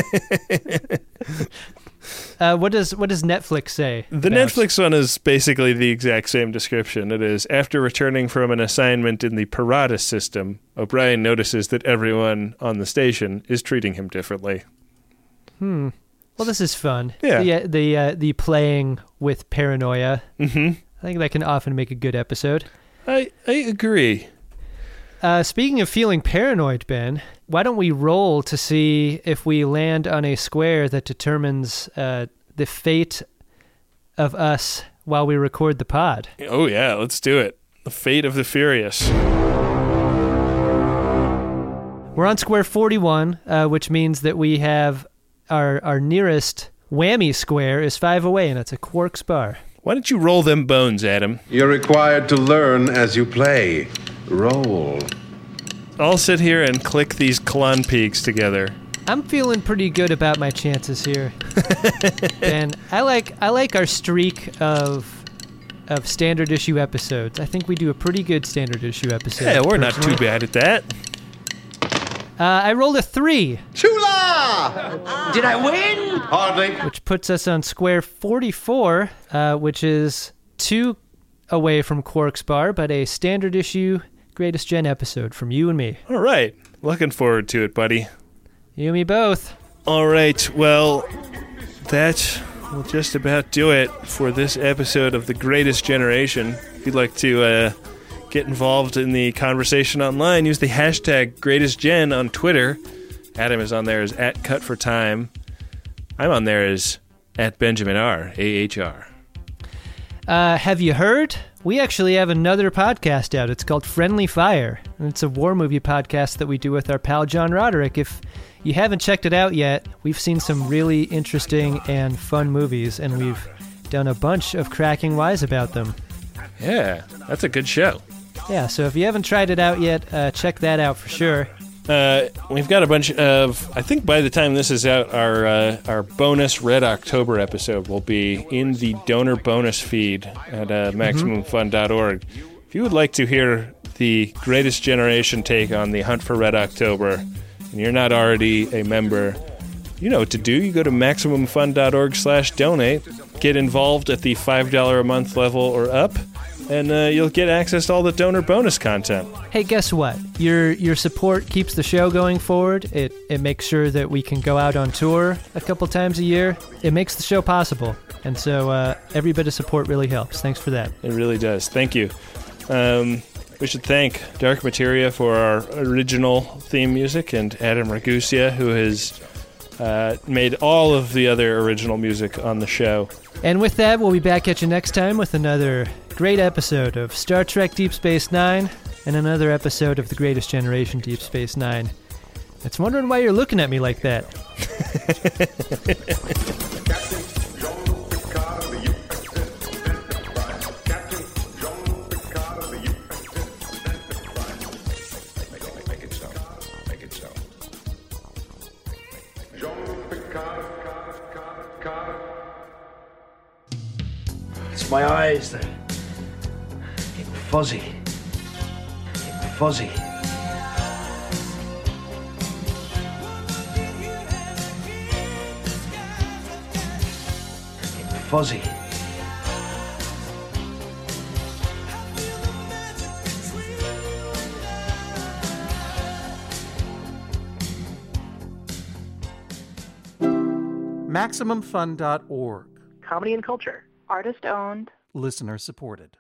What does Netflix say? The Netflix one is basically the exact same description. It is, after returning from an assignment in the Paratus system, O'Brien notices that everyone on the station is treating him differently. Well, this is fun. Yeah. The playing with paranoia. Mm-hmm. I think that can often make a good episode. I agree. Speaking of feeling paranoid, Ben, why don't we roll to see if we land on a square that determines the fate of us while we record the pod? Oh, yeah, let's do it. The fate of the furious. We're on square 41, which means that we have our nearest whammy square is 5 away, and it's a Quark's bar. Why don't you roll them bones, Adam? You're required to learn as you play. Roll. I'll sit here and click these Klon peaks together. I'm feeling pretty good about my chances here. And I like our streak of standard issue episodes. I think we do a pretty good standard issue episode. Yeah, we're not too bad at that. I rolled a 3. Chula! Did I win? Hardly. Which puts us on square 44, which is 2 away from Quark's Bar, but a standard issue Greatest Gen episode from you and me. All right. Looking forward to it, buddy. You and me both. All right. Well, that will just about do it for this episode of The Greatest Generation. If you'd like to get involved in the conversation online, use the hashtag GreatestGen on Twitter. Adam is on there as @CutForTime. I'm on there as @BenjaminR, AHR. Have you heard? We actually have another podcast out. It's called Friendly Fire, and it's a war movie podcast that we do with our pal John Roderick. If you haven't checked it out yet, we've seen some really interesting and fun movies, and we've done a bunch of cracking wise about them. Yeah, that's a good show. Yeah, so if you haven't tried it out yet, check that out for sure. We've got a bunch of, I think by the time this is out, our bonus Red October episode will be in the donor bonus feed at MaximumFun.org. If you would like to hear the Greatest Generation take on the Hunt for Red October, and you're not already a member, you know what to do. You go to MaximumFun.org/donate, get involved at the $5 a month level or up, and you'll get access to all the donor bonus content. Hey, guess what? Your support keeps the show going forward. It makes sure that we can go out on tour a couple times a year. It makes the show possible. And so every bit of support really helps. Thanks for that. It really does. Thank you. We should thank Dark Materia for our original theme music, and Adam Ragusia, who has made all of the other original music on the show. And with that, we'll be back at you next time with another great episode of Star Trek Deep Space Nine and another episode of The Greatest Generation Deep Space Nine. It's wondering why you're looking at me like that. It's my eyes that get fuzzy. Get fuzzy. Get fuzzy. MaximumFun.org. Comedy and culture. Artist owned. Listener supported.